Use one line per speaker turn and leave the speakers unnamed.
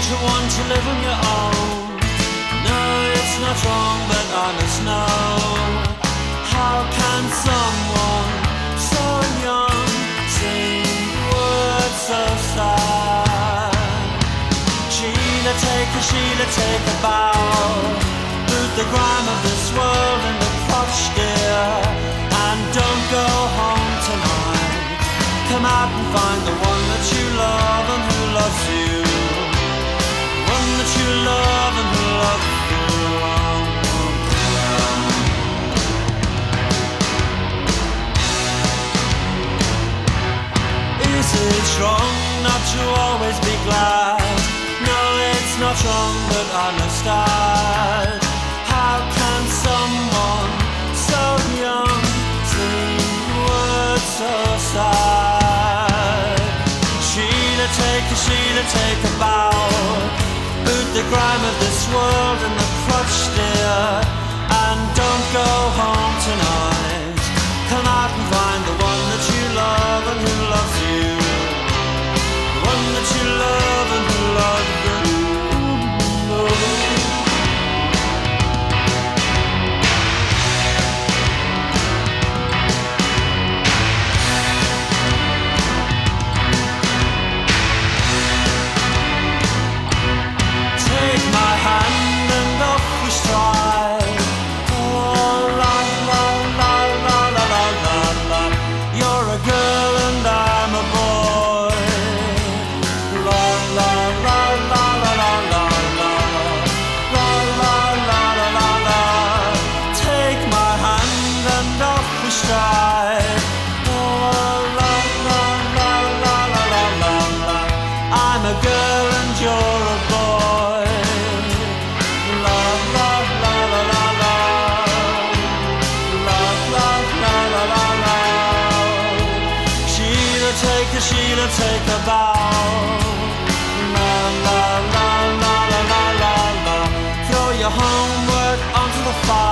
you want to live on your own? No, it's not wrong, but I must know. How can someone so young sing words so sad? Sheila, take a bow. Boot the grime of this world in the crotch, dear, and don't go home tonight. Come out and find the one that you love and who loves you. One that you love and who loves you. Is it wrong not to always be glad? No, it's not wrong, but I must add. How can someone so young sing words so sad? Sheila, take a bow. Boot the grime of this world in the crotch, dear, and don't go home tonight. Come out and find the one that you love and who loves you. The one that you love and who loves you. Take my hand and off we stride. Oh, la la la la la la la la. You're a girl and I'm a boy. La la la la la la la la. La la la la la la. Take my hand and off we stride. Oh, la la la la la la la la. I'm a girl and you're a boy. La la la la la la. La la la la la la. Sheila, take a bow. La la la la la la la la. Throw your homework onto the fire.